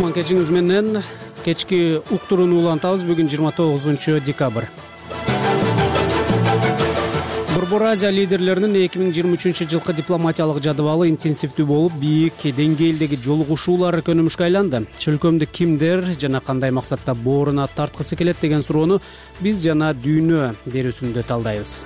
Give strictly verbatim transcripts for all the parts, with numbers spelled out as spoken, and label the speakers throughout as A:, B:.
A: Кушман кечиңиз менен кечки уктурууну улантабыз. Бүгүн жыйырма тогузунчу декабрь. Борбор Азия лидерлеринин эки миң жыйырма үчүнчү жылкы дипломатиялык жадыбалы интенсивдүү болуп, бийик деңгээлдеги жолугушуулар өнүмүшкө айланды. Чөлкөмдү кимдер жана кандай максатта бооруна тарткысы келет деген суроону биз жана дүйнө берүүсүндө талдайбыз.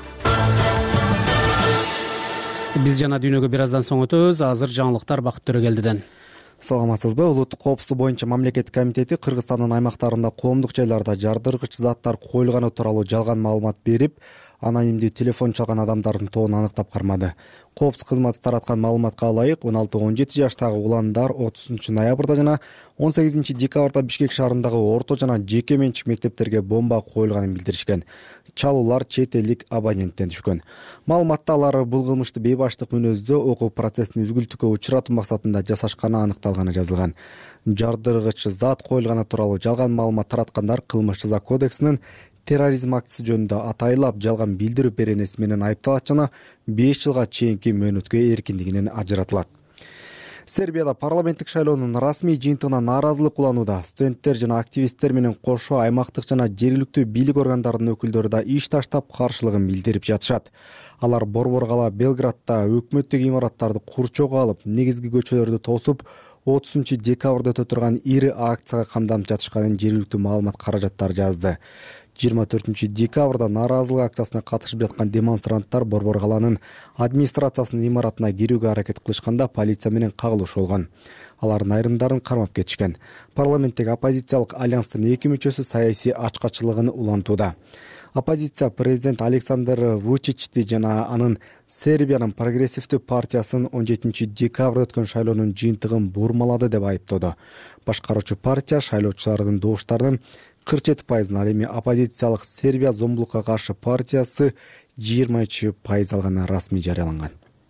A: Биз жана дүйнөгө бир аздан соң өтөбүз. Азыр жаңылыктар Бакыт Төрөгелдиден.
B: Саламатсызбы? Улуттук коопсуздук боюнча мамлекеттик комитети Кыргызстандын аймактарында коомдук жайларда жардыргыч заттар коюлганы тууралуу жалган маалымат берип, анонимдүү телефон чалган адамдардын тобун аныктап кармады. Коопсуздук кызматы тараткан маалыматка ылайык он алты он жети жаштагы уландар отузунчу ноябрда жана он сегизинчи декабрда Бишкек шаарындагы орто жана жеке менчик мектептерге бомба коюлганын билдиришкен. Чалуулар чет элдик абоненттен түшкөн. Маалыматта алар бул кылмышты бейбаштык мүнөздө окуу процессин үзгүлтүккө учуратуу максатында жасашканы аныкталганы жазылган. Жардыргыч зат коюлганы тууралуу жалган маалымат тараткандар кылмыш жаза кодексинин терроризм актысы жөнүндө атайлап жалган билдирүү беренеси менен айыпталат жана беш жылга чейинки мөөнөткө эркиндигинен ажыратылат. Сербияда парламенттик шайлоонун расмий жыйынтыгына нааразылык уланууда. Студенттер жана активисттер менен кошо аймактык жана жергиликтүү бийлик органдарынын өкүлдөрү да иш таштап каршылыгын билдирип жатышат. Алар борбор кала Белградда өкмөттүк имараттарды курчоого алып, негизги көчөлөрдү тосуп, отузунчу декабрда өтө турган ири акцияга камданып жатышканын жергиликтүү маалымат каражаттары жазды. жыйырма төртүнчү декабрда нааразылык акциясына катышып жаткан демонстранттар борбор каланын администрациясынын имаратына кирүүгө аракет кылышканда полиция менен кагылышуу болгон. Алардын айрымдарын кармап кетишкен. Парламенттеги оппозициялык альянстын эки мүчөсү саясий ачкачылыгын улантууда. Оппозиция президент Александр Вучичти жана анын Сербиянын прогрессивдүү партиясын он жетинчи декабрда өткөн шайлоонун жыйынтыгын бурмалады деп айыптоодо. Башкаруучу партия шайлоочулардын добуштарынын кырк жети пайызын, ал эми оппозициялык Сербия зомбулукка каршы партиясы жыйырма үч пайыз алганы расмий жарыяланган.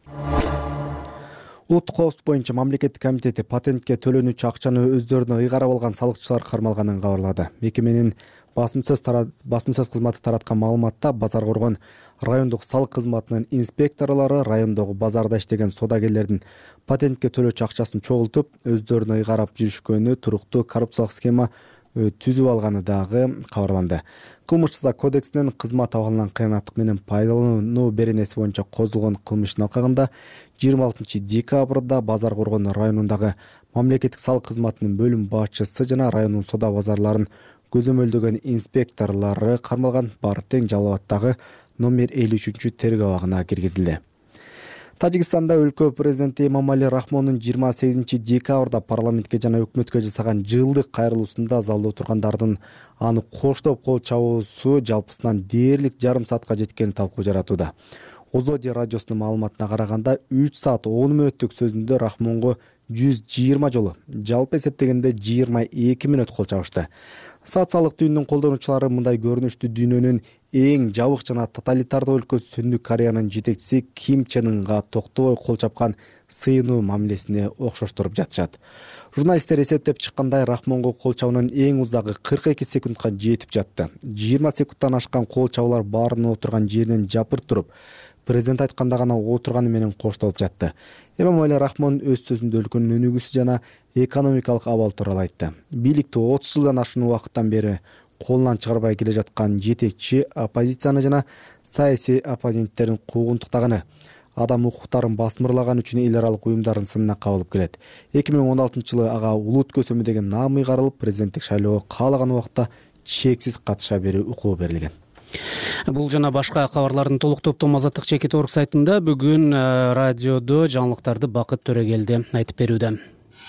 B: Улуттук коопсуздук боюнча мамлекеттик комитети патентке төлөнүүчү акчаны өздөрүнө ыйгарып алган салыкчылар кармалганын кабарлады. Мекеменин басым сөз басым сөз кызматы тараткан маалыматта Базар Коргон райондук салык кызматынын инспекторлору райондогу базарда иштеген содагерлердин патентке төлөөчү акчасын чогултуп, өздөрүнө ыйгарап жүрүшкөнү туруктуу коррупциялык схема түзүп алганы дагы кабарланды. Кылмыш жаза кодексинин кызмат абалынан кыянаттык менен пайдалануу беренеси боюнча козулгон кылмыштын алкагында жыйырма алтынчы декабрда Базар Коргон районундагы мамлекеттик салык кызматынын бөлүм башчысы жана райондун сода базарларын көзөмөлдөгөн инспекторлору кармалган. Баары тең Жалал Абаддагы номер элүү үчүнчү тергөө абагына киргизилди. Тажикстанда өлкө президенти Эмомали Рахмондун жыйырма сегизинчи декабрда парламентке жана өкмөткө жасаган жылдык кайрылуусунда залда отургандардын аны коштоп кол чабуусу жалпысынан дээрлик жарым саатка жеткени талкуу жаратууда. Озоди радиосунун маалыматына караганда үч саат он мүнөттүк сөзүндө Рахмонго жүз жыйырма жолу, жалпы эсептегенде жыйырма эки мүнөт кол чабышты. Социалдык түйүндүн колдонуучулары мындай көрүнүштү дүйнөнүн эң жабык жана тоталитардык өлкөсү Түндүк Кореянын жетекчиси Ким Чен Ынга токтобой кол чапкан сыйынуу мамилесине окшоштуруп жатышат. Журналисттер эсептеп чыккандай, Рахмонго кол чабуунун эң узагы кырк эки секундка жетип жатты. жыйырма секундтан ашкан кол чабуулар баарынын отурган жеринен жапырт туруп, президент айтканда гана отурганы менен коштолуп жатты. Эмомали Рахмон өз сөзүндө өлкөнүн өнүгүүсү жана экономикалык абал тууралуу айтты. Бийликти отуз жылдан ашуун убакыттан бери колунан чыгарбай келе жаткан жетекчи оппозицияны жана саясий оппоненттерин куугунтуктаганы, адам укуктарын басмырлаган үчүн эл аралык уюмдардын сынына кабылып келет. эки миң он алтынчы жылы ага улут көсөмү деген наам ыйгарылып, президенттик шайлоого каалаган убакта чексиз катыша берүү укугу берилген.
A: Бул жана башка кабарлардын толук топтому Азаттык чекит орг сайтында бүгүн радиодо жаңылыктарды Бакыт Төрөгелди айтып берүүдө.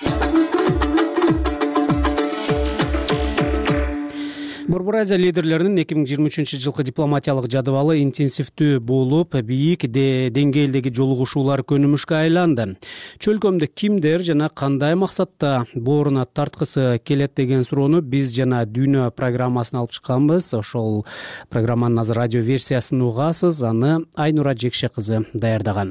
A: Борбор Азия лидерлеринин эки миң жыйырма үчүнчү жылкы дипломатиялык жадыбалы интенсивдүү болуп, бийик деңгээлдеги жолугушуулар өнүмүшкө айланды. Чөлкөмдө кимдер жана кандай максатта бооруна тарткысы келет деген суроону биз жана дүйнө программасына алып чыкканбыз. Ошол программанын азыр радио версиясын угасыз. Аны Айнура Жекше кызы даярдаган.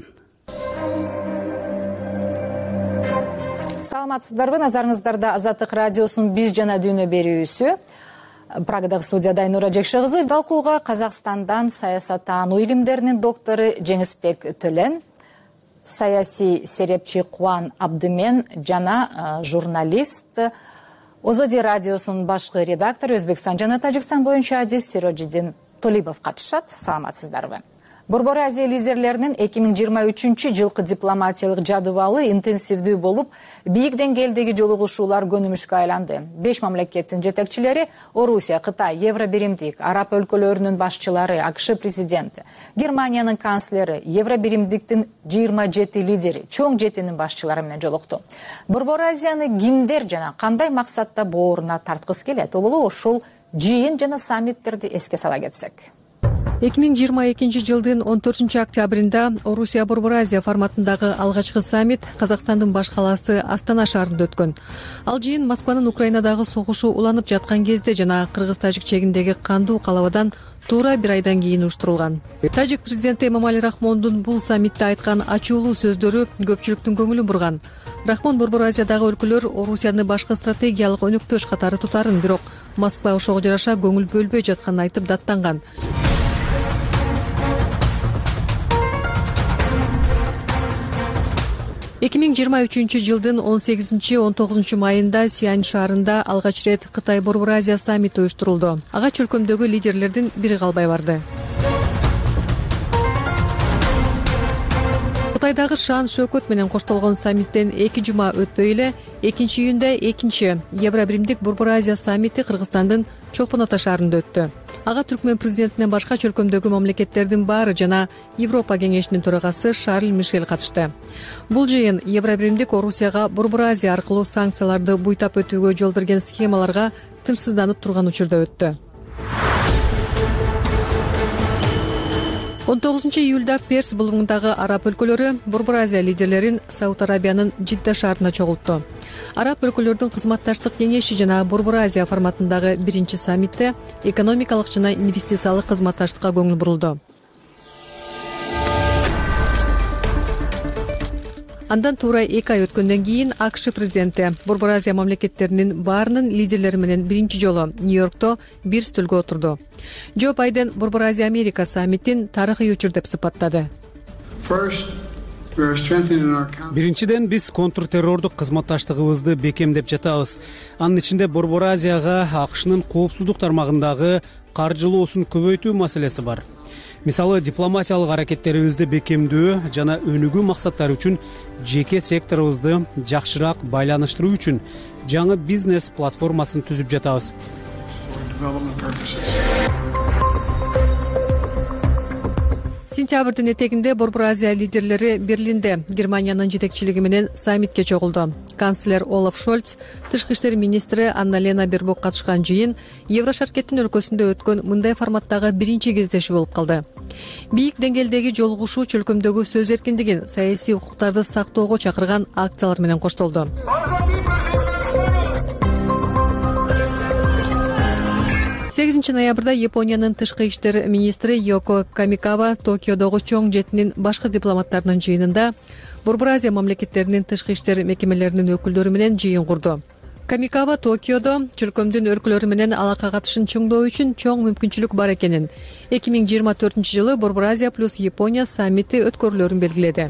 C: Саламатсыздарбы, назарыңыздарда Азаттык радиосунун биз жана дүйнө берүүсү. Прагадагы студияда Айнура Жекше кызы. Талкууга Казакстандан саясаттануу илимдеринин доктору Жеңисбек Төлен, саясий серепчи Кубан Абдымен жана журналист Озоди радиосунун башкы редактору Өзбекстан жана Тажикстан боюнча Адис Сирожидин Толибов катышат. Саламатсыздарбы? Борбор Азия лидерлеринин эки миң жыйырма үчүнчү жылкы дипломатиялык жадыбалы интенсивдүү болуп, бийик деңгээлдеги жолугушуулар көнүмүшкө айланды. Беш мамлекеттин жетекчилери Орусия, Кытай, Евробиримдик, Араб өлкөлөрүнүн башчылары, АКШ президенти, Германиянын канцлери, Евробиримдиктин жыйырма жети лидери, чоң жетинин башчылары менен жолукту. Борбор Азияны кимдер жана кандай максатта бооруна тарткысы келет? Оболу ошол жыйын жана саммиттерди эске сала кетсек.
D: эки миң жыйырма экинчи жылдын он төртүнчү октябрында Орусия Борбор Азия форматындагы алгачкы саммит Казакстандын баш калаасы Астана шаарында өткөн. Ал жыйын Москванын Украинадагы согушу уланып жаткан кезде жана Кыргыз-Тажик чегиндеги кандуу калабадан туура бир айдан кийин уюштурулган. Тажик президенти Эмомали Рахмондун бул саммитте айткан ачуулуу сөздөрү көпчүлүктүн көңүлүн бурган. Рахмон Борбор Азиядагы өлкөлөр Орусияны башкы стратегиялык өнөктөш катары тутарын, бирок Москва ошого жараша көңүл бөлбөй жатканын айтып даттанган. эки миң жыйырма үчүнчү жылдын он сегизинчи он тогузунчу майында Сиань шаарында алгач ирет Кытай Борбор Азия саммити уюштурулду. Ага чөлкөмдөгү лидерлердин бири калбай барды. Кытайдагы шаан шөкөт менен коштолгон саммиттен эки жума өтпөй эле экинчи июнда экинчи Евробиримдик Борбор Азия саммити Кыргызстандын Чолпон Ата шаарында өттү. Ага Түркмен президентинен башка чөлкөмдөгү мамлекеттердин баары жана Европа кеңешинин төрагасы Шарль Мишель катышты. Бул жыйын Евробиримдик Орусияга Борбор Азия аркылуу санкцияларды буйтап өтүүгө жол берген схемаларга тынчсызданып турган учурда өттү. он тогузунчу июлда Перс булуңундагы араб өлкөлөрү Борбор Азия лидерлерин Сауд Арабиянын Жидда шаарына чогултту. Араб өлкөлөрдүн кызматташтык кеңеши жана Борбор Азия форматындагы биринчи саммитте экономикалык жана инвестициялык кызматташтыкка көңүл бурулду. Андан туура эки ай өткөндөн кийин АКШ президенти Борбор Азия мамлекеттеринин баарынын лидерлери менен биринчи жолу Нью-Йоркто бир стөлгө отурду. Джо Байден Борбор Азия Америка саммитин тарыхый учур деп сыпаттады.
A: Биринчиден, биз контртеррордук кызматташтыгыбызды бекемдеп жатабыз. Анын ичинде Борбор Азияга АКШнын коопсуздук тармагындагы каржылоосун көбөйтүү маселеси бар. Мисалы, дипломатиялык аракеттерибизди бекемдөө жана өнүгүү максаттары үчүн жеке секторубузду жакшыраак байланыштыруу үчүн жаңы бизнес платформасын түзүп жатабыз.
D: Сентябрдын этегинде Борбор Азия лидерлери Берлинде Германиянын жетекчилиги менен саммитке чогулду. Канцлер Олаф Шольц, тышкы иштер министри Анна-Лена Бербок катышкан жыйын Еврошаркеттин өлкөсүндө өткөн мындай форматтагы биринчи кездешүү болуп калды. Бийик деңгээлдеги жолугушуу чөлкөмдөгү сөз эркиндигин, саясий укуктарды сактоого чакырган акциялар менен коштолду. сегизинчи ноябрда Япониянын тышкы иштер министри Йоко Камикава Токиодогу чоң жетинин башкы дипломаттарынын жыйынында Борбор Азия мамлекеттеринин тышкы иштер мекемелеринин өкүлдөрү менен жыйын курду. Камикава Токиодо чөлкөмдүн өлкөлөрү менен алака катышын чыңдоо үчүн чоң мүмкүнчүлүк бар экенин, эки миң жыйырма төртүнчү жылы Борбор Азия плюс Япония саммити өткөрүлөрүн белгиледи.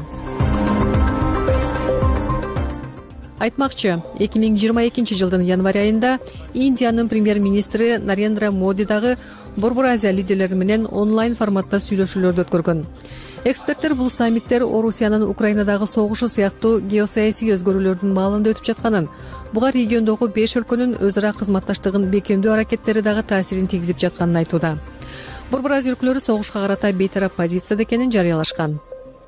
D: Айтмакчы, эки миң жыйырма экинчи жылдын январь айында Индиянын премьер-министри Нарендра Моди дагы Борбор Азия лидерлери менен онлайн форматта сүйлөшүүлөрдү өткөргөн. Эксперттер бул саммиттер Орусиянын Украинадагы согушу сыяктуу геосаясий өзгөрүүлөрдүн маалында өтүп жатканын, буга региондогу беш өлкөнүн өз ара кызматташтыгын бекемдөө аракеттери дагы таасирин тийгизип жатканын айтууда. Борбор Азия өлкөлөрү согушка карата бейтарап позицияда экенин жарыялашкан.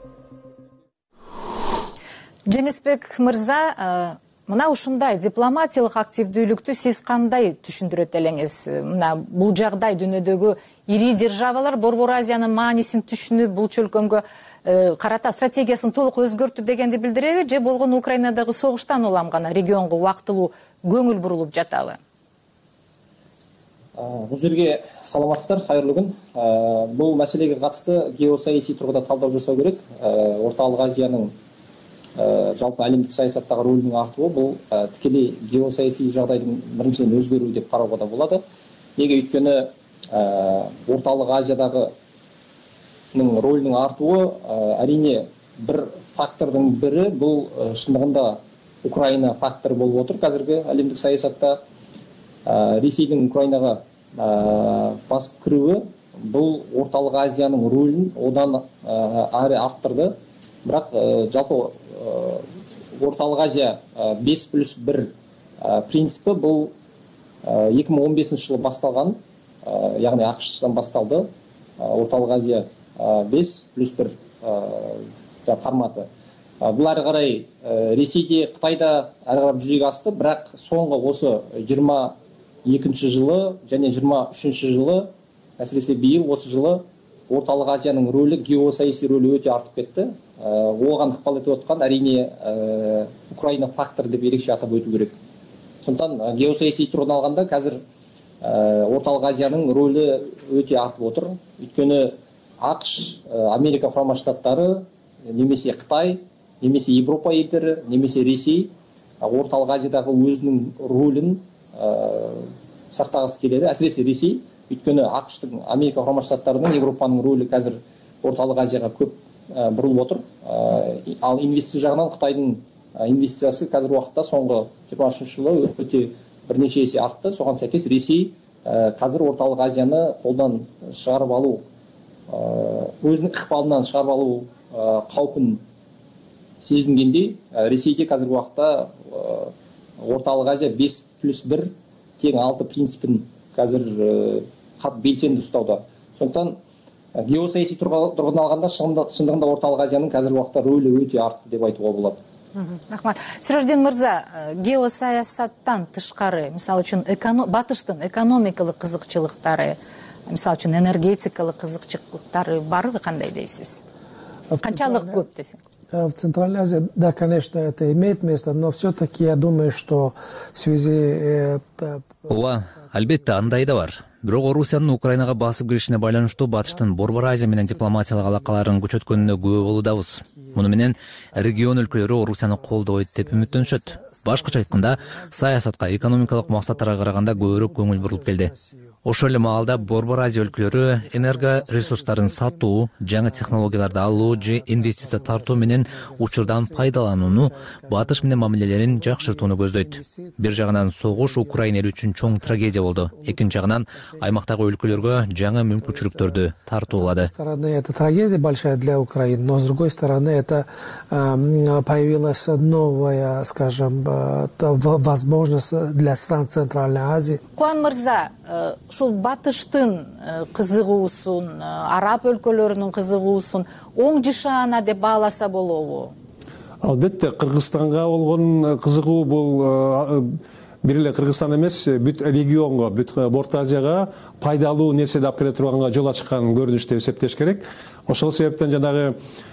C: Жеңисбек мырза, мына ушундай дипломатиялык активдүүлүктү сиз кандай түшүндүрөт элеңиз? Мына бул жагдай дүйнөдөгү ири державалар Борбор Азиянын маанисин түшүнүп, бул чөлкөмгө карата стратегиясын толук өзгөртү дегенди билдиреби, же болгону Украинадагы согуштан улам гана регионго убактылуу көңүл бурулуп жатабы?
E: Бул жерге саламатсыздар, кайырлуу күн. Бул маселеге катысты геосаясий тургуда талдоо жасоо керек. Ортолук Азиянын жалпы әлемдік саясаттағы рөлінің артуы бұл тікелей геосаяси жағдайдың біріншіден өзгеруі деп қарауға да болады. Неге өйткені орталық Азиядағы рөлінің артуы әрине бір фактордың бірі бұл шындығында Украина фактор болып отыр қазіргі әлемдік саясатта. Ресейдің Украинаға басып кіруі бұл орталық Азияның рөлін одан әрі арттырды. Бірақ жалпы орталық Азия бес плюс бір принципі бұл екі мың он бесінші жылы басталған, яғни ақш-тан басталды. Орталық Азия бес плюс бір форматы. Бұл әрі қарай Ресейде, Қытайда әрі қарай жүзеге асты, бірақ соңғы осы жиырма екінші жылы және жиырма үшінші жылы, әсіресе биыл осы жылы орталық Азияның рөлі, геосаяси рөлі өте артып кетті. Оған ықпал етіп отқан әрине Украина фактор деп ерекше атап өту керек. Сондықтан геосаяси тұрғыдан алғанда қазір орталық Азияның рөлі өте артып отыр. Өйткені ақш, Америка құрама штаттары, немесе Қытай, немесе Европа елдері, немесе Ресей орталық Азиядағы өзінің рөлін сақтағысы келеді. Әсіресе Ресей, өйткені ақш-тың, Америка құрама штаттарының, Европаның рөлі қазір орталық Азияға көп бұрылып отыр. Ал инвестиция жағынан Қытайдың инвестициясы қазір уақытта соңғы жиырма үшінші жылы өте бірнеше есе артты. Соған сәйкес Ресей қазір орталық Азияны қолдан шығарып алу, өзінің ықпалынан шығарып алу қаупін сезінгендей, Ресейде қазір уақытта орталық Азия бес плюс бір тең алты принципін қазір қат белсенді ұстауда. Сондықтан геосаяси тұрғыдан алғанда шындығында орталық Азияның қазір уақытта рөлі өте артты деп айтуға болады.
C: Рахмат. Сираждин мырза, геосаясаттан тышқары, мисалы үшін батыштың экономикалық қызықчылықтары, мисалы үшін энергетикалық қызықчылықтары бары қандай дейсіз? Қаншалық көп десең?
F: В Центральной Азии, да, конечно, это имеет место, но все-таки я думаю, что в связи...
G: Ооба, албетте андай да бар. Бирок Орусиянын Украинаға басып киришине байланыштуу батыштын Борбор Азия менен дипломатиялык алакаларын күчөткөнүнө күбө болуудабыз. Муну менен регион өлкөлөрү Орусияны колдойт деп үмүттөнүшөт. Башкача айтканда, саясатка, экономикалык максаттарга караганда көбүрөөк көңүл бурулуп келди. Ошол эле маалда Борбор Азия өлкөлөрү энерго ресурстарын сатуу, жаңы технологияларды алуу же инвестиция тартуу менен учурдан пайдаланууну, батыш менен мамилелерин жакшыртууну көздөйт. Бир жагынан согуш Украина эли үчүн чоң трагедия болду. Экинчи жагынан аймактагы өлкөлөргө жаңы мүмкүнчүлүктөрдү тартуулады.
F: С одной стороны, это трагедия большая для Украины, но с другой стороны, это э, появилась новая, скажем, э, возможность для стран Центральной Азии.
C: Куан мырза, ушул батыштын кызыгуусун, араб өлкөлөрүнүн кызыгуусун оң жышаана деп бааласа болобу?
H: Албетте, Кыргызстанга болгон кызыгуу бул бир эле Кыргызстан эмес, бүт регионго, бүт Орто Азияга пайдалуу нерсе алып келе турганга жол ачкан көрүнүш деп эсептеш керек. Ошол себептен жанагы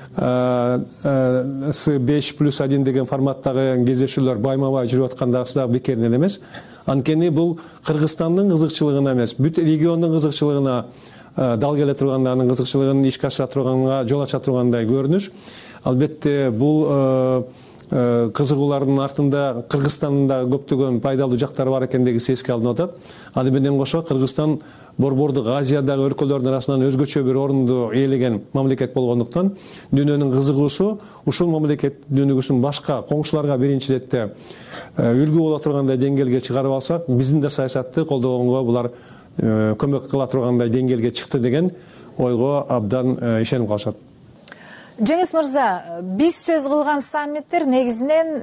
H: С беш плюс один деген форматтагы кездешүүлөр байма-бай жүрүп аткандагысы дагы бекеринен эмес. Анткени бул Кыргызстандын кызыкчылыгына эмес, бүт региондун кызыкчылыгына дал келе тургандарынын кызыкчылыгын ишке ашыра турганга жол ача тургандай көрүнүш. Албетте бул кызыгуулардын артында Кыргызстандын да көптөгөн пайдалуу жактары бар экендиги эске алынып атат. Аны менен кошо Кыргызстан Борбордук Азиядагы өлкөлөрдүн арасынан өзгөчө бир орунду ээлеген мамлекет болгондуктан дүйнөнүн кызыгуусу ушул мамлекет дүйнөгүсүн башка коңшуларга биринчи иретте үлгү боло тургандай деңгээлге чыгарып алсак, биздин да саясатты колдогонго булар көмөк кыла тургандай деңгээлге чыкты деген ойго абдан ишенип калышат.
C: Жеңис мырза, биз сөз кылган саммиттер негизинен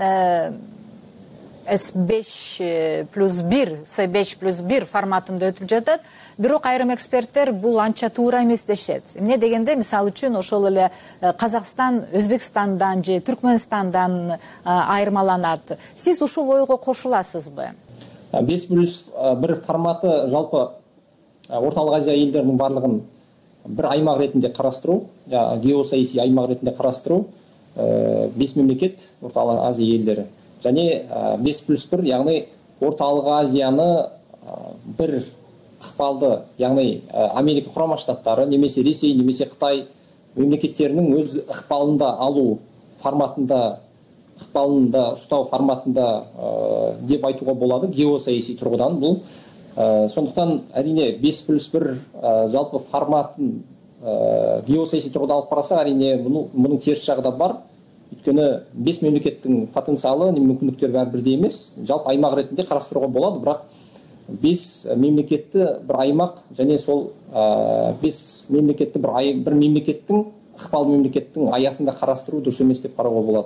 C: С беш плюс бир, С беш плюс бир форматында өтүп жатат. Бирок айрым эксперттер бул анча туура эмес дешет. Эмне дегенде, мисалы үчүн ошол эле Казакстан Өзбекстандан же Түркмөнстандан айырмаланат. Сиз ушул ойго кошуласызбы?
E: беш плюс бир форматы жалпы Орталык Азия элдеринин барлыгын бір аймақ ретінде қарастыру, геосаяси аймақ ретінде қарастыру, бес мемлекет Орталық Азия елдері. Және бес плюс бір, яғни Орталық Азияны бір ықпалды, яғни Америка құрама штаттары, немесе Ресей, немесе Қытай мемлекеттерінің өз ықпалында алу форматында, ықпалында ұстау форматында деп айтуға болады, геосаяси тұрғыдан бұл. Сондықтан әрине бес плюс бір жалпы форматын геосаяси тұрғыда алып қарасақ, әрине мұның теріс жағы да бар. Өйткені бес мемлекеттің потенциалы, мүмкіндіктері бәрі бірдей емес. Жалпы аймақ ретінде қарастыруға болады, бірақ бес мемлекетті бір аймақ және сол бес мемлекетті бір бір мемлекеттің ықпал мемлекеттің аясында қарастыру дұрыс емес деп қарауға болады.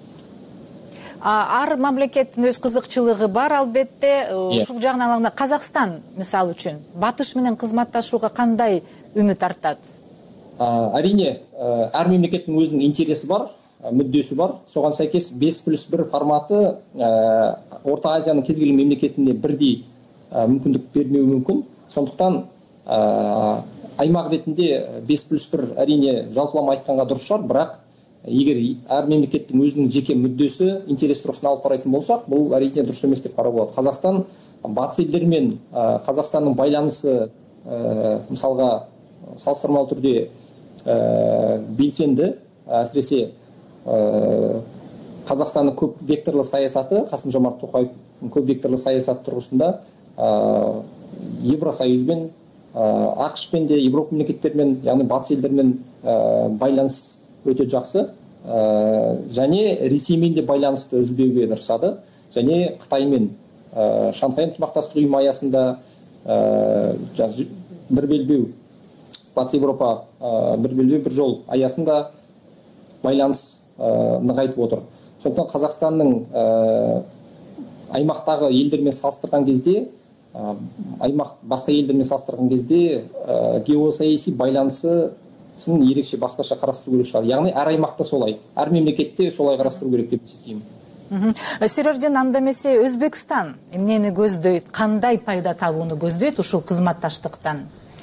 C: Ар мамлекеттин өз кызыкчылыгы бар албетте. Ушул жагынан алганда Казакстан мисалы үчүн Батыш менен кызматташууга кандай үмүт артат?
E: Әрине, әр мемлекеттің өзінің интересі бар, мүддесі бар. Соған сәйкес бес плюс бір форматы Орта Азияның кез келген мемлекетінде бірдей мүмкіндік бермеуі мүмкін. Сондықтан аймақ ретінде бес плюс бір әрине жалпылама айтқанға дұрыс шығар, бірақ егер әр мемлекеттің өзінің жеке мүддесі, интерес тұрғысынан алып қарайтын болсақ, бұл әрине дұрыс емес деп қарауға болады. Қазақстан батыс елдермен Қазақстанның байланысы мысалға салыстырмалы түрде белсенді, әсіресе Қазақстанның көп векторлы саясаты, Қасым-Жомарт Тоқаевтың көп векторлы саясаты тұрғысында Евросоюзбен, ақш-пен де, Европа мемлекеттермен, яғни батыс елдермен байланыс өте жақсы, және Ресеймен де байланысты үзбеуге тырысады, және Қытаймен Шанхай ынтымақтастық ұйымы аясында бір белбеу, Батыс Европа бір белбеу бір жол аясында байланыс нығайтып отыр. Сондықтан Қазақстанның аймақтағы елдермен салыстырған кезде, аймақ басқа елдермен салыстырған кезде геосаяси байланысын ерекше басқаша қарастыру керек шығар. Яғни әр аймақта солай, әр мемлекетте солай қарастыру керек деп есептеймін.
C: Сережден анда эмесе Өзбекстан эмнени көздөйт, кандай пайда табууну көздөйт ушул кызматташтыктан?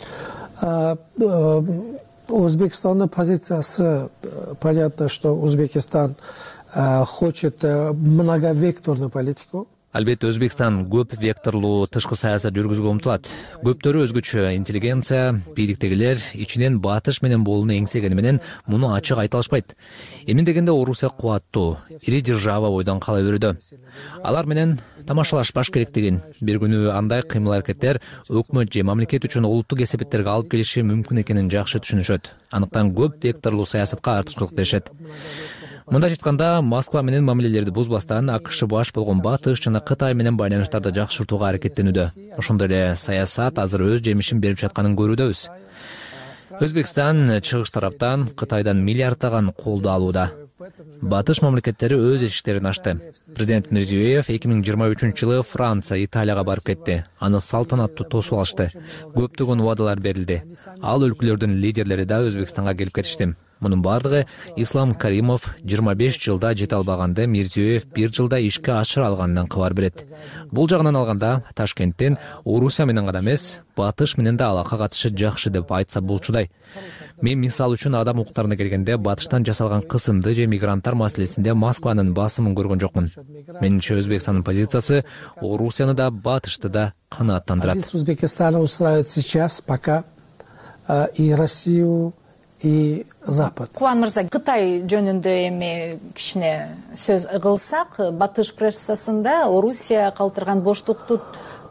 F: Узбекистанның позициясы, понятно, что Узбекистан хочет многовекторную политику.
G: Албетте Өзбекстан көп векторлуу тышкы саясат жүргүзүүгө умтулат. Көптөрү өзгөчө интеллигенция, бийликтегилер ичинен Батыш менен болууну эңсегени менен муну ачык айта алышпайт. Эмне дегенде Орусия кубаттуу, ири держава бойдон кала берүүдө. Алар менен тамашалашпаш керек деген. Бир күнү андай кыймыл-аракеттер өкмөт же мамлекет үчүн улуттук эсепеттерге алып келиши мүмкүн экенин жакшы түшүнүшөт. Андыктан көп векторлуу саясатка артыкчылык беришет. Мындай айтканда, Москва менен мамилелерди бузбастан АКШ баш болгон Батыш жана Кытай менен байланыштарды жакшыртууга аракеттенүүдө. Ошондой эле саясат азыр өз жемишин берип жатканын көрүүдөбүз. Өзбекстан чыгыш тараптан Кытайдан миллиарддаган колду алууда. Батыш мамлекеттери өз эшиктерин ачты. Президент Мирзиёев эки миң жыйырма үчүнчү жылы Франция, Италияга барып кетти. Аны салтанаттуу тосуп алышты. Көптөгөн убадалар берилди. Ал өлкөлөрдүн лидерлери да Өзбекстанга келип кетишти. Мунун бардыгы Ислам Каримов жыйырма беш жылда жете албаганды Мирзиёев бир жылда ишке ашыра алганынан кабар берет. Бул жагынан алганда Ташкенттен Орусия менен гана эмес, Батыш менен да алака катышы жакшы деп айтса болчудай. Мен мисал үчүн адам укуктарына келгенде Батыштан жасалган кысымды же мигранттар маселесинде Москванын басымын көргөн жокмун. Менимче Өзбекстандын позициясы Орусияны да Батышты да канааттандырат.
F: Узбекистана устраивает сейчас пока и Россию и Запад.
C: Кубан мырза, Кытай жөнүндө эми кичине сөз кылсак, Батыш прессасында Орусия калтырган боштукту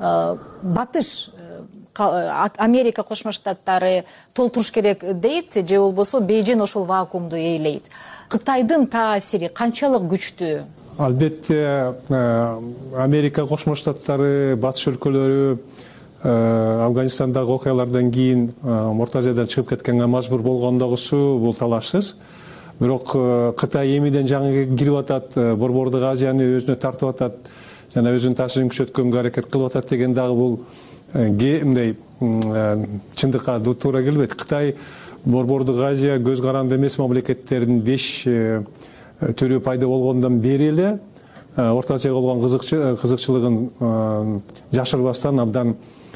C: Батыш Америка Кошмо Штаттары толтуруш керек дейт, же болбосо Бейжин ошол вакуумду ээлейт. Кытайдын таасири канчалык күчтүү?
H: Албетте Америка Кошмо Штаттары, Батыш өлкөлөрү Афганистандагы окуялардан кийин Орто Азиядан чыгып кеткенге мажбур болгондогусу бул талашсыз. Бирок Кытай эмиден жаңы кирип атат, Борбордук Азияны өзүнө тартып атат, жана өзүнүн таасирин күчөткөнгө аракет кылып атат деген дагы бул мындай чындыкка туура келбейт. Кытай Борбордук Азия көз каранды эмес мамлекеттердин беш түрү пайда болгондон бери эле Орто Азияга болгон кызыкчылыгын жашырбастан абдан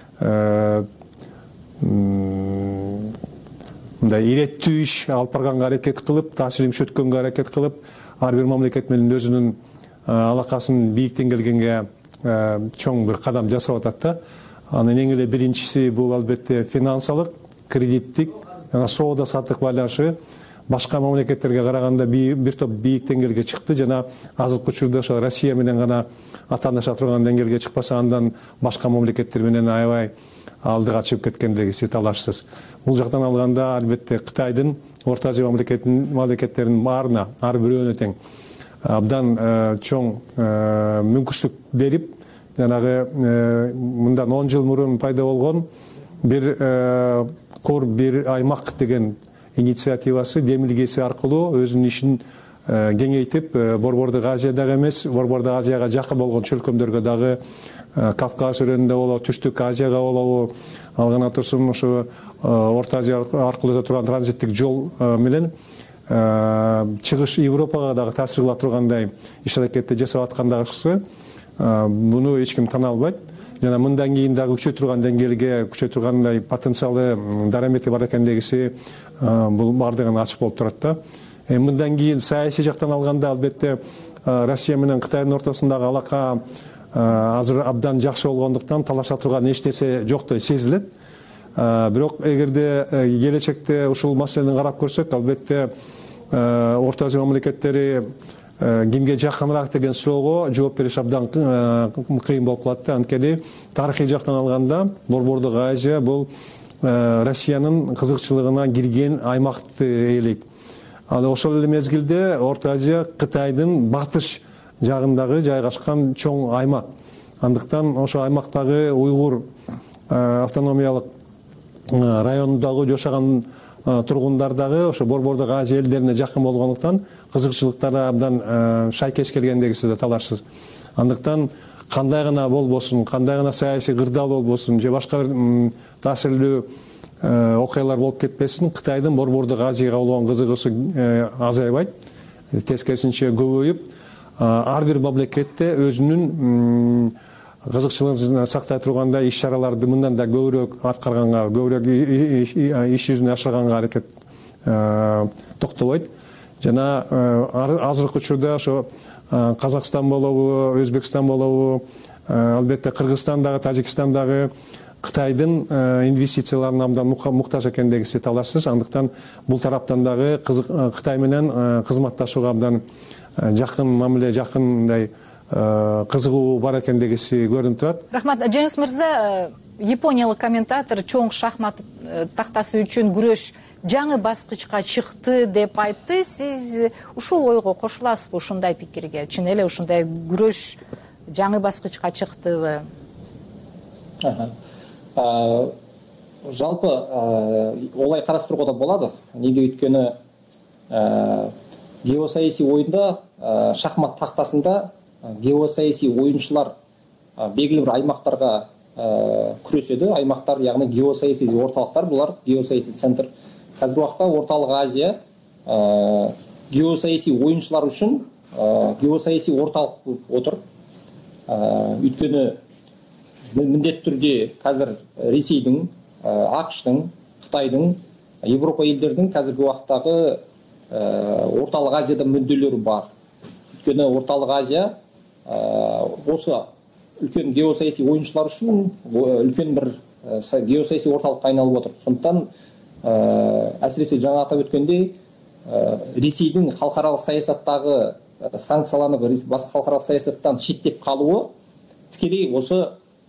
H: мындай иреттүү иш алып барганга аракет кылып, таасирин күчөткөнгө аракет кылып, ар бир мамлекет менен өзүнүн алакасын бийиктен келгенге чоң бир кадам жасап атат да. Анын эң эле биринчиси бул албетте финансылык, кредиттик жана соода саттык байланышы башка мамлекеттерге караганда бир топ бийик деңгээлге чыкты жана азыркы учурда ошо Россия менен гана атааныша турган деңгээлге чыкпаса, андан башка мамлекеттер менен аябай алдыга чыгып кеткендиги талашсыз. Бул жактан алганда албетте Кытайдын Орто Азия мамлекеттеринин баарына, ар бирөөнө тең абдан чоң мүмкүнчүлүк берип, жанагы мындан он жыл мурун пайда болгон бир кор бир аймак деген инициативасы демилгеси аркылуу өзүнүн ишин кеңейтип Борбордук Азиядагы эмес, Борбордук Азияга жакын болгон чөлкөмдөргө дагы Кавказ өрөөнүндө болобу, Түштүк Азияга болобу, алгана турсун ошо Орто Азия аркылуу өтө турган транзиттик жол менен чыгыш Европага дагы таасир кыла тургандай иш аракетти жасап аткандагысы буну эч ким тана албайт. Жана мындан кийин дагы күчөй турган деңгээлге, күчөй тургандай потенциалы, дарамети бар экендигиси бул бардыгын ачык болуп турат да. Мындан кийин саясий жактан алганда албетте Россия менен Кытайдын ортосундагы алака азыр абдан жакшы болгондуктан талаша турган эч нерсе жоктой сезилет. Бирок эгерде келечекте ушул маселени карап көрсөк, албетте Орто Азия мамлекеттери кимге жакыныраак деген суроого жооп бериш абдан кыйын болуп калат да. Анткени тарыхый жактан алганда Борбордук Азия бул Россиянын кызыкчылыгына кирген аймакты ээлейт. Ал ошол эле мезгилде Орто Азия Кытайдын батыш жагындагы жайгашкан чоң аймак. Андыктан ошо аймактагы уйгур автономиялык районундагы жашаган тургундар дагы ошо Борбордук Азия элдерине жакын болгондуктан кызыкчылыктары абдан шайкеш келгендегиси да талашсыз. Андыктан кандай гана болбосун, кандай гана саясий кырдаал болбосун же башка бир таасирлүү окуялар болуп кетпесин, Кытайдын Борбордук Азияга болгон кызыгуусу азайбайт, тескерисинче көбөйүп, ар бир мамлекетте өзүнүн кызыкчылыгын сактай тургандай иш чараларды мындан да көбүрөөк аткарганга, көбүрөөк иш жүзүнө ашырганга аракет токтобойт. Жана азыркы учурда ошо Казакстан болобу, Өзбекстан болобу, албетте Кыргызстан дагы, Тажикстан дагы Кытайдын инвестицияларына абдан муктаж экендигиси талашсыз. Андыктан бул тараптан дагы Кытай менен кызматташууга абдан жакын мамиле, жакындай кызыгуу бар экендигиси көрүнүп турат.
C: Рахмат. Жеңис мырза, япониялык комментатор чоң шахмат тактасы үчүн күрөш жаңы баскычка чыкты деп айтты. Сиз ушул ойго кошуласызбы, ушундай пикирге? Чын эле ушундай күрөш жаңы баскычка чыктыбы?
E: Жалпы олай карастырууга да болот. Неге өйткөнү геосаясий оюнда, шахмат тактасында геосаясий оюнчулар белгилүү бир аймактарга күрөшөдү. Аймактар, ягни геосаясий орталыктар, булар геосаясий центр. Азыр убакта Ортолук Азия геосаясий оюнчулар үчүн геосаясий орталык болуп отур. Өйткөнү міндетті түрде қазір Ресейдің, ақштың, Қытайдың, Европа елдердің қазіргі уақыттағы Орталық Азияда мүдделері бар. Өйткені Орталық Азия осы үлкен геосаяси ойыншылар үшін үлкен бір геосаяси орталыққа айналып отыр. Сондықтан әсіресе жаңа атап өткендей Ресейдің халықаралық саясаттағы санкцияланып, басқа халықаралық саясаттан шеттеп қалуы тікелей осы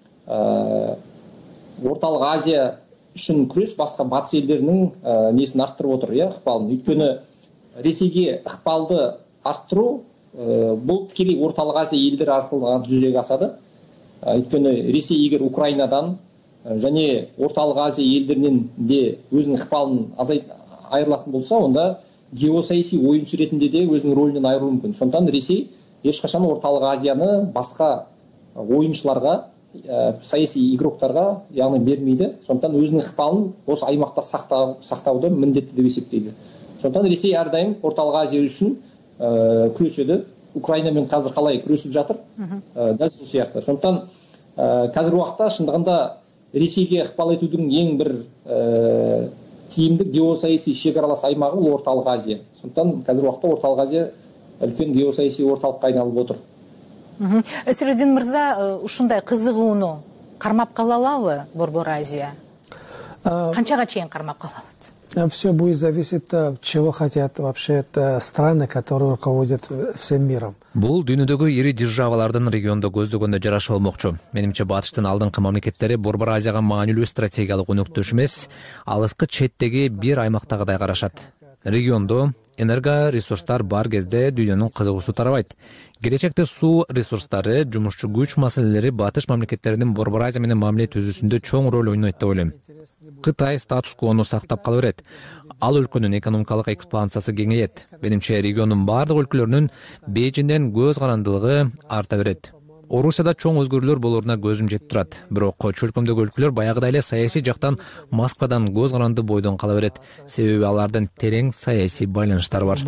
E: Орталық Азия үшін күрес басқа батыс елдерінің несін арттырып отыр, ықпалын. Өйткені Ресейге ықпалды арттыру бұл тікелей Орталық Азия елдері арқылы жүзеге асады. Өйткені Ресей егер Украинадан және Орталық Азия елдерінен де өзінің ықпалын айырылатын болса, онда геосаяси ойыншы ретінде де өзінің рөлінен айырылуы мүмкін. Сондықтан Ресей ешқашан Орталық Азияны басқа ойыншыларға, саяси игроктарға яғни бермейді. Сондықтан өзінің ықпалын осы аймақта сақтауды міндетті деп есептейді. Сондықтан Ресей әрдайым Орталық Азия үшін күреседі. Украинамен қазір қалай күресіп жатыр? Дәл сол сияқты. Сондықтан қазір уақытта шындығында Ресейге ықпал етудің ең бір тиімді геосаяси шекаралас аймағы ол Орталық Азия. Сондықтан қазір уақытта Орталық Азия үлкен геосаяси орталыққа айналып отыр.
C: Сиредин мырза, ушундай кызыгууну кармап кала алабы Борбор Азия? Канчага чейин кармап калат?
F: Все будет зависеть от чего хотят вообще страны, которые руководят всем миром.
G: Бул дүйнөдөгү ири державалардын региондо көздөгөндө жараша болмокчу. Менимче батыштын алдыңкы мамлекеттери Борбор Азияга маанилүү стратегиялык өнөктөш эмес, алыскы четтеги бир аймактагыдай карашат. Региондо энерго ресурстар бар кезде дүйнөнүн кызыгуусу тарабайт. Келечекте суу ресурстары, жумушчу күч маселелери батыш мамлекеттеринин Борбор Азия менен мамиле түзүүсүндө чоң роль ойнойт деп ойлойм. Кытай статус-квону сактап кала берет. Ал өлкөнүн экономикалык экспансиясы кеңейет. Менимче региондун бардык өлкөлөрүнүн Бейжиңден көз карандылыгы арта берет. Орусияда чоң өзгөрүүлөр болоруна көзүм жетип турат. Бирок чөлкөмдөгү өлкөлөр баягыдай эле саясий жактан Москвадан көз каранды бойдон кала берет. Себеби алардын терең саясий байланыштары бар.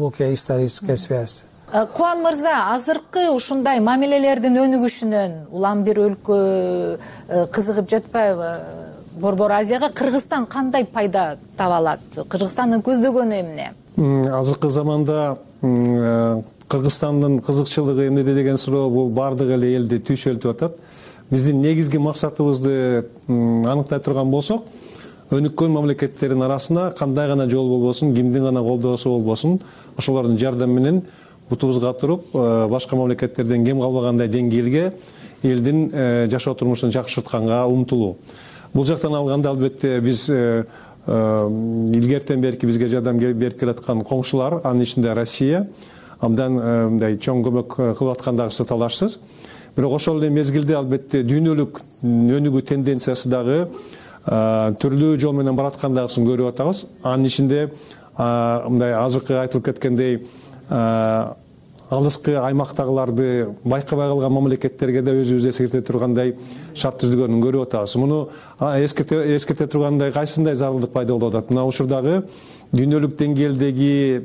C: Кубан мырза, азыркы ушундай мамилелердин өнүгүшүнөн улам бир өлкө кызыгып жатпайбы? Борбор Азияга Кыргызстан кандай пайда таба алат? Кыргызстандын көздөгөнү эмне?
H: Азыркы заманда Кыргызстандын кызыкчылыгы эмнеде деген суроо бул бардык эле элди түйшөлтүп атат. Биздин негизги максатыбызды аныктай турган болсок, өнүккөн мамлекеттердин арасына кандай гана жол болбосун, кимдин гана колдоосу болбосун, ошолордун жардамы менен бутубузга туруп, башка мамлекеттерден кем калбагандай деңгээлге элдин жашоо турмушун жакшыртканга умтулуу. Бул жактан алганда албетте биз илгертен берки бизге жардам берип келаткан коңшулар, анын ичинде Россия, абдан мындай чоң көмөк кылып аткандагысы талашсыз. Бирок ошол эле мезгилде албетте дүйнөлүк өнүгүү тенденциясы дагы түрлүү жол менен бараткандагысын көрүп атабыз. Анын ичинде мындай азыркы айтылып кеткендей алыскы аймактагыларды байкабай калган мамлекеттерге да өзүбүз эскерте тургандай шарт түзүлгөнүн көрүп атабыз. Муну эскерте тургандай кайсындай зарылдык пайда болуп атат? Мына учурдагы дүйнөлүк деңгээлдеги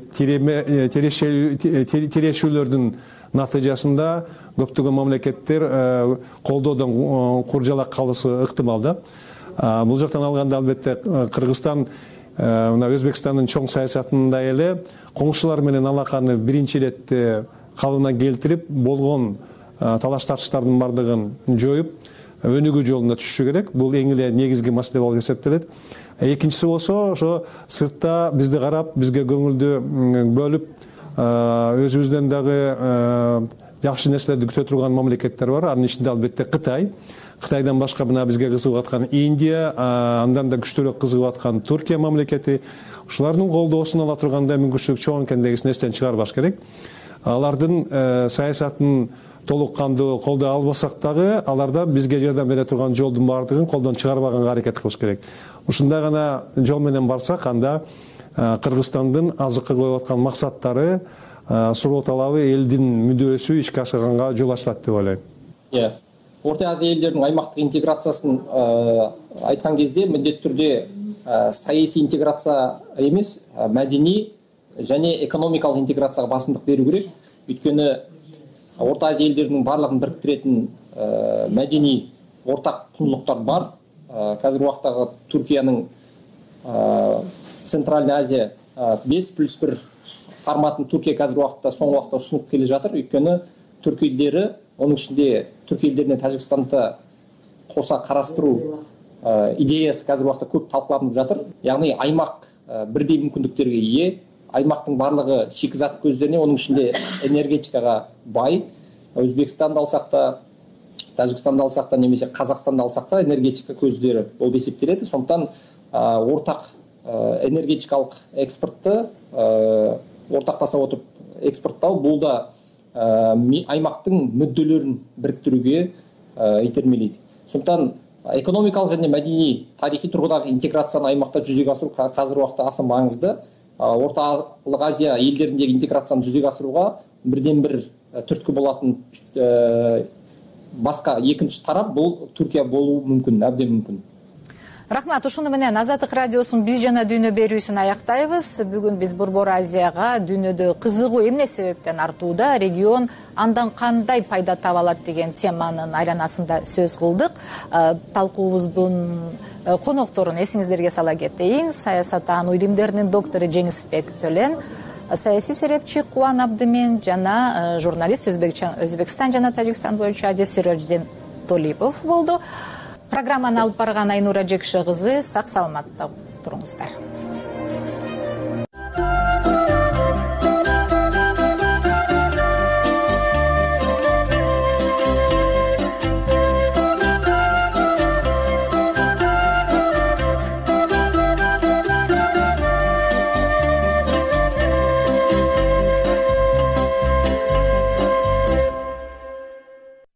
H: тирешүүлөрдүн натыйжасында көптөгөн мамлекеттер колдоодон куржалак калышы ыктымал да. Бул жактан алганда албетте Кыргызстан мына Өзбекстандын чоң саясатында эле коңшулар менен алаканы биринчи иретте калыбына келтирип, болгон талаш тартыштардын бардыгын жоюп, өнүгүү жолуна түшүшү керек. Бул эң эле негизги маселе болуп эсептелет. Экинчиси болсо, ошо сыртта бизди карап, бизге көңүлдү бөлүп, өзүбүздөн дагы жакшы нерселерди күтө турган мамлекеттер бар. Анын ичинде албетте Кытай. Кытайдан башка мына бизге кызыгып аткан Индия, андан да күчтүүрөөк кызыгып аткан Туркия мамлекети. Ушулардын колдоосун ала тургандай мүмкүнчүлүк чоң экендигин эстен чыгарбаш керек. Алардын саясатын толук кандуу колдой албасак дагы, аларда бизге жардам бере турган жолдун бардыгын колдон чыгарбаганга аракет кылыш керек. Ушундай гана жол менен барсак, анда Кыргызстандын азыркы коюп аткан максаттары, суроо талабы, элдин мүдөөсү ишке ашырганга жол ачылат деп ойлойм.
E: Иә. Орта Азия элдеринин аймактык интеграциясын айткан кезде міндетті түрде саясий интеграция эмес, мәдени және экономикалык интеграцияга басымдык берүү керек. Өйткөнү Орта Азия элдеринин барлыгын бириктиретін мәдени ортак кундулуктар бар. Қазір убактагы Түркиянын Центральный Азия беш плюс бир форматын Түркия қазір убакытта соңғы убакытта ұсынып келе жатыр. Өйткөнү түрк элдери, оның ішінде түрк елдеріне Тәжікстанды қоса қарастыру идеясы қазір уақытта көп талқыланып жатыр. Яғни аймақ бірдей мүмкіндіктерге ие, аймақтың барлығы шикізат көздеріне, оның ішінде энергетикаға бай. Өзбекстанды алсақ та, Тәжікстанды алсақ та, немесе Қазақстанды алсақ та энергетика көздері болып есептеледі. Сондықтан ортақ энергетикалық экспортты ортақтаса отырып экспорттау, бұл да аймақтың мүдделерін біріктіруге итермелейді. Сондықтан экономикалық және мәдени тарихи тұрғыдағы интеграцияны аймақта жүзеге асыру қазір уақытта аса маңызды. Орталық Азия елдеріндегі интеграцияны жүзеге асыруға бірден бір түрткі болатын басқа екінші тарап бұл Түркия болуы мүмкін, әбден мүмкін.
C: Рахмат, ушуну менен Азаттык радиосунун биз жана дүйнө берүүсүн аяктайбыз. Бүгүн биз Борбор Азияга дүйнөдө кызыгуу эмне себептен артууда, регион андан кандай пайда таба алат деген теманын айланасында сөз кылдык. Талкуубуздун конокторун эсиңиздерге сала кетейин. Саясаттануу илимдеринин доктору Жеңисбек Төлен, саясий серепчи Кубан Абдымен жана журналист Өзбекстан жана Тажикстан боюнча Ади Сиродждин Толипов болду. Программаны алып барган Айнура Жекши кызы, сак саламатта туруңуздар.